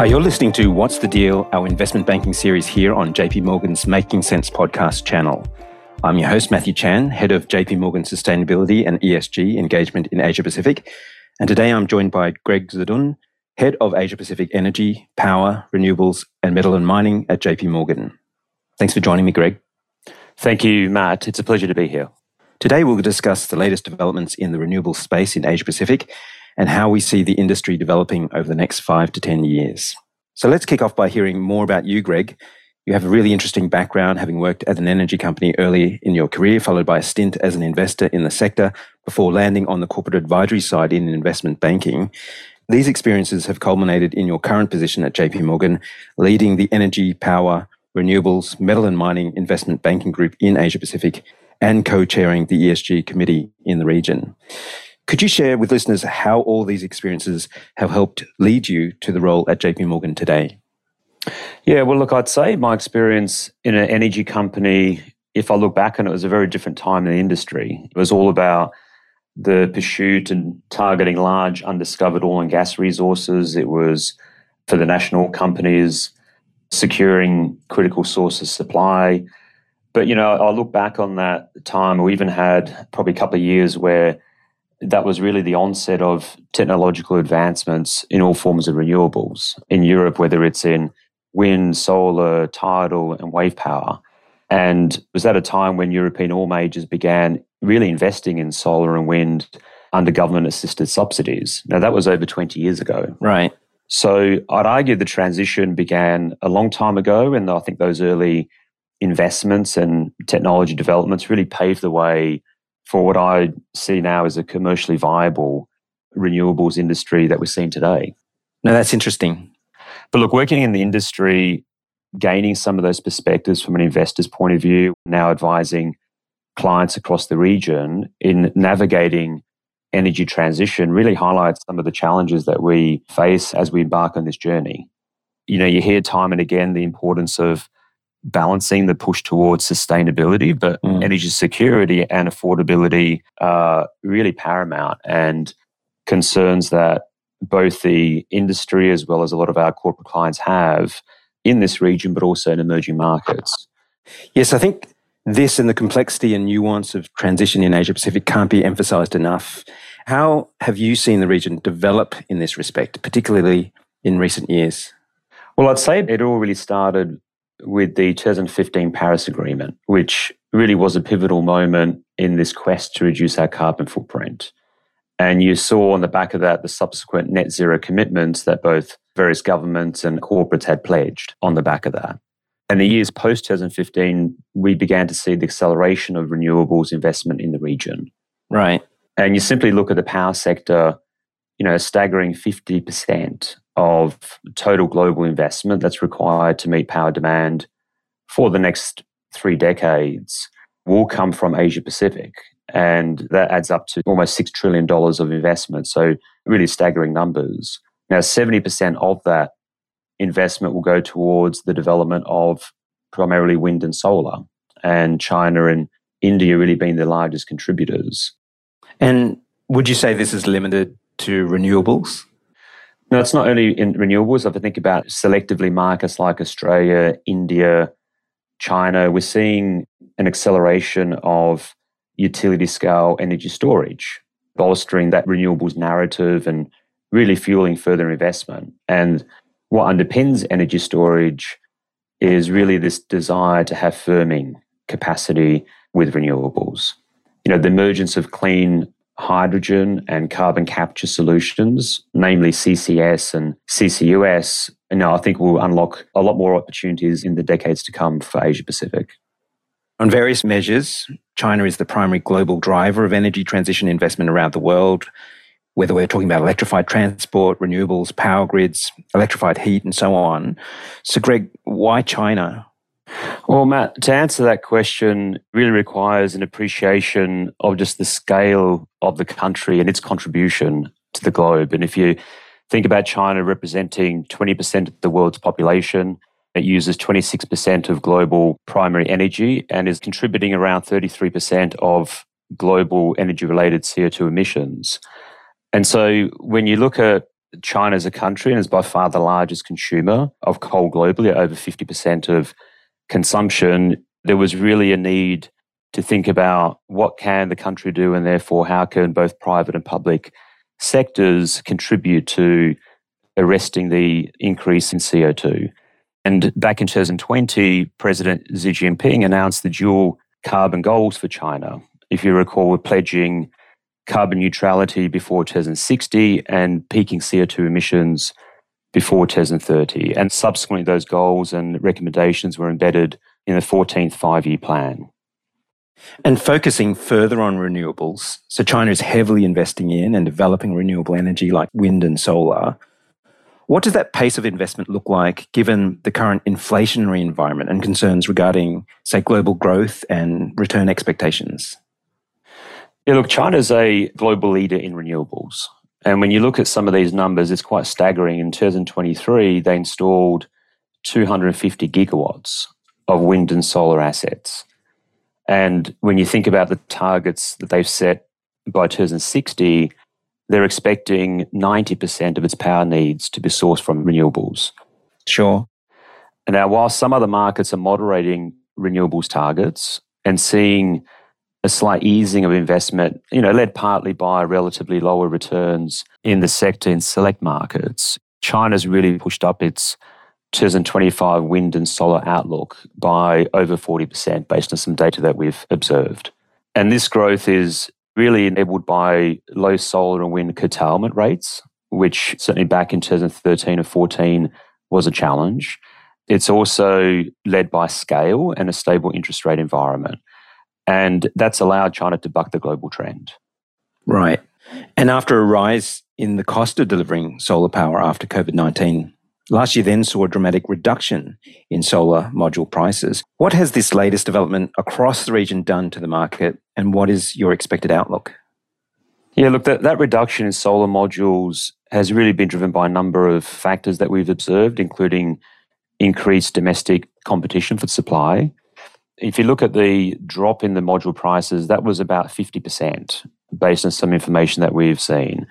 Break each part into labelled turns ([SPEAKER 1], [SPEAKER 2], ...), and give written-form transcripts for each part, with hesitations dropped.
[SPEAKER 1] Hi, you're listening to What's the Deal, our investment banking series here on JP Morgan's Making Sense podcast channel. I'm your host, Matthew Chan, head of JP Morgan Sustainability and ESG engagement in Asia Pacific. And today I'm joined by Greg Zerdun, head of Asia Pacific Energy, Power, Renewables, and Metal and Mining at JP Morgan. Thanks for joining me, Greg.
[SPEAKER 2] Thank you, Matt. It's a pleasure to be here.
[SPEAKER 1] Today we'll discuss the latest developments in the renewable space in Asia Pacific and how we see the industry developing over the next 5 to 10 years. So let's kick off by hearing more about you, Greg. You have a really interesting background, having worked at an energy company early in your career, followed by a stint as an investor in the sector before landing on the corporate advisory side in investment banking. These experiences have culminated in your current position at JP Morgan, leading the energy, power, renewables, metal and mining investment banking group in Asia Pacific and co-chairing the ESG committee in the region. Could you share with listeners how all these experiences have helped lead you to the role at JP Morgan today?
[SPEAKER 2] Yeah, well, look, I'd say my experience in an energy company, if I look back on it, was a very different time in the industry. It was all about the pursuit and targeting large undiscovered oil and gas resources. It was for the national companies securing critical sources supply. But, I look back on that time, we even had probably a couple of years where that was really the onset of technological advancements in all forms of renewables. In Europe, whether it's in wind, solar, tidal, and wave power. And it was at a time when European oil majors began really investing in solar and wind under government-assisted subsidies. Now, that was over 20 years ago.
[SPEAKER 1] Right.
[SPEAKER 2] So I'd argue the transition began a long time ago, and I think those early investments and technology developments really paved the way for what I see now as a commercially viable renewables industry that we're seeing today.
[SPEAKER 1] No, that's interesting.
[SPEAKER 2] But look, working in the industry, gaining some of those perspectives from an investor's point of view, now advising clients across the region in navigating energy transition really highlights some of the challenges that we face as we embark on this journey. You hear time and again the importance of balancing the push towards sustainability, but energy security and affordability are really paramount, and concerns that both the industry as well as a lot of our corporate clients have in this region, but also in emerging markets.
[SPEAKER 1] Yes, I think this and the complexity and nuance of transition in Asia Pacific can't be emphasized enough. How have you seen the region develop in this respect, particularly in recent years?
[SPEAKER 2] Well, I'd say it all really started with the 2015 Paris Agreement, which really was a pivotal moment in this quest to reduce our carbon footprint. And you saw on the back of that the subsequent net zero commitments that both various governments and corporates had pledged on the back of that. And the years post 2015, we began to see the acceleration of renewables investment in the region.
[SPEAKER 1] Right.
[SPEAKER 2] And you simply look at the power sector, a staggering 50% of total global investment that's required to meet power demand for the next 3 decades will come from Asia Pacific. And that adds up to almost $6 trillion of investment. So really staggering numbers. Now, 70% of that investment will go towards the development of primarily wind and solar, and China and India really being the largest contributors.
[SPEAKER 1] And would you say this is limited to renewables?
[SPEAKER 2] No, it's not only in renewables. If I think about selectively markets like Australia, India, China, we're seeing an acceleration of utility scale energy storage, bolstering that renewables narrative and really fueling further investment. And what underpins energy storage is really this desire to have firming capacity with renewables. The emergence of clean hydrogen and carbon capture solutions, namely CCS and CCUS, I think will unlock a lot more opportunities in the decades to come for Asia Pacific.
[SPEAKER 1] On various measures, China is the primary global driver of energy transition investment around the world, whether we're talking about electrified transport, renewables, power grids, electrified heat, and so on. So, Greg, why China?
[SPEAKER 2] Well, Matt, to answer that question really requires an appreciation of just the scale of the country and its contribution to the globe. And if you think about China representing 20% of the world's population, it uses 26% of global primary energy and is contributing around 33% of global energy-related CO2 emissions. And so when you look at China as a country and is by far the largest consumer of coal globally, at over 50% of consumption, there was really a need to think about what can the country do, and therefore how can both private and public sectors contribute to arresting the increase in CO2. And back in 2020, President Xi Jinping announced the dual carbon goals for China. If you recall, we're pledging carbon neutrality before 2060 and peaking CO2 emissions before 2030. And subsequently, those goals and recommendations were embedded in the 14th five-year plan.
[SPEAKER 1] And focusing further on renewables, so China is heavily investing in and developing renewable energy like wind and solar. What does that pace of investment look like given the current inflationary environment and concerns regarding, say, global growth and return expectations?
[SPEAKER 2] Yeah, look, China's a global leader in renewables. And when you look at some of these numbers, it's quite staggering. In 2023, they installed 250 gigawatts of wind and solar assets. And when you think about the targets that they've set by 2060, they're expecting 90% of its power needs to be sourced from renewables.
[SPEAKER 1] Sure.
[SPEAKER 2] And now, while some other markets are moderating renewables targets and seeing a slight easing of investment, led partly by relatively lower returns in the sector in select markets, China's really pushed up its 2025 wind and solar outlook by over 40% based on some data that we've observed. And this growth is really enabled by low solar and wind curtailment rates, which certainly back in 2013 or 14 was a challenge. It's also led by scale and a stable interest rate environment. And that's allowed China to buck the global trend.
[SPEAKER 1] Right. And after a rise in the cost of delivering solar power after COVID-19, last year then saw a dramatic reduction in solar module prices. What has this latest development across the region done to the market, and what is your expected outlook?
[SPEAKER 2] Yeah, look, that reduction in solar modules has really been driven by a number of factors that we've observed, including increased domestic competition for supply. If you look at the drop in the module prices, that was about 50% based on some information that we've seen,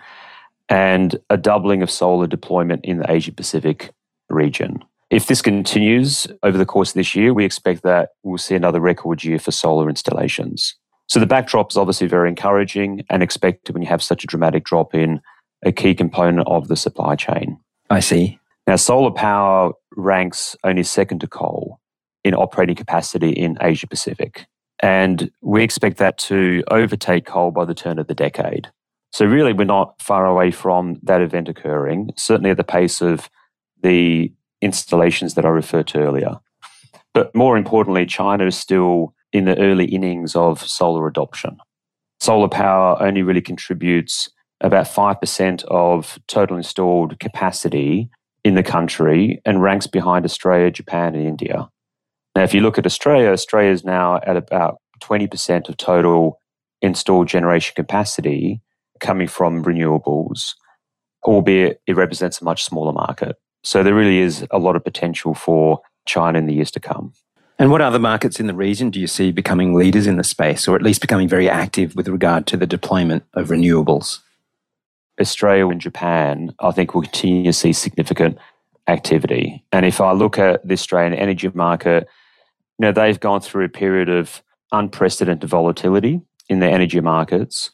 [SPEAKER 2] and a doubling of solar deployment in the Asia-Pacific region. If this continues over the course of this year, we expect that we'll see another record year for solar installations. So the backdrop is obviously very encouraging and expected when you have such a dramatic drop in a key component of the supply chain.
[SPEAKER 1] I see.
[SPEAKER 2] Now, solar power ranks only second to coal in operating capacity in Asia Pacific. And we expect that to overtake coal by the turn of the decade. So really, we're not far away from that event occurring, certainly at the pace of the installations that I referred to earlier. But more importantly, China is still in the early innings of solar adoption. Solar power only really contributes about 5% of total installed capacity in the country and ranks behind Australia, Japan, and India. Now, if you look at Australia is now at about 20% of total installed generation capacity coming from renewables, albeit it represents a much smaller market. So there really is a lot of potential for China in the years to come.
[SPEAKER 1] And what other markets in the region do you see becoming leaders in the space, or at least becoming very active with regard to the deployment of renewables?
[SPEAKER 2] Australia and Japan, I think, will continue to see significant activity. And if I look at the Australian energy market, they've gone through a period of unprecedented volatility in their energy markets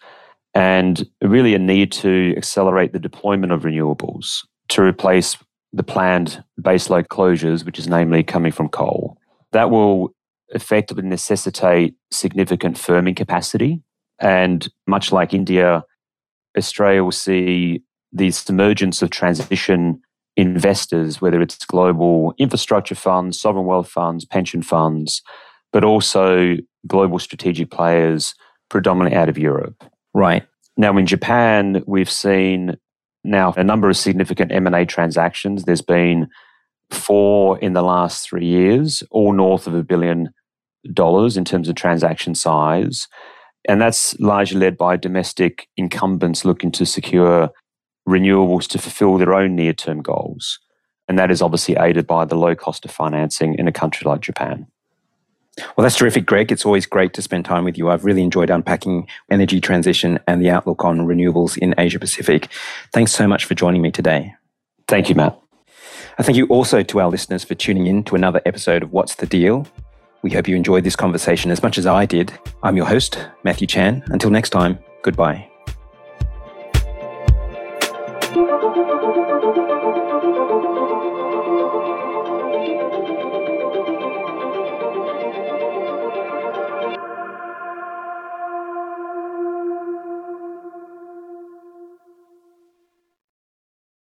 [SPEAKER 2] and really a need to accelerate the deployment of renewables to replace the planned baseload closures, which is namely coming from coal. That will effectively necessitate significant firming capacity. And much like India, Australia will see the emergence of transition investors, whether it's global infrastructure funds, sovereign wealth funds, pension funds, but also global strategic players predominantly out of Europe.
[SPEAKER 1] Right.
[SPEAKER 2] Now, in Japan, we've seen now a number of significant M&A transactions. There's been 4 in the last 3 years, all north of $1 billion in terms of transaction size. And that's largely led by domestic incumbents looking to secure renewables to fulfill their own near-term goals. And that is obviously aided by the low cost of financing in a country like Japan.
[SPEAKER 1] Well, that's terrific, Greg. It's always great to spend time with you. I've really enjoyed unpacking energy transition and the outlook on renewables in Asia Pacific. Thanks so much for joining me today.
[SPEAKER 2] Thank you, Matt.
[SPEAKER 1] I thank you also to our listeners for tuning in to another episode of What's the Deal? We hope you enjoyed this conversation as much as I did. I'm your host, Matthew Chan. Until next time, goodbye.